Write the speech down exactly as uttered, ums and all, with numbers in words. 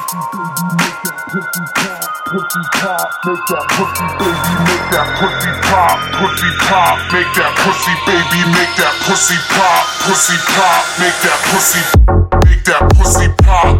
Pussy pop, make that pussy baby, make that pussy pop, pussy pop, make that pussy baby, make that pussy pop, pussy pop, make that pussy, make that pussy pop.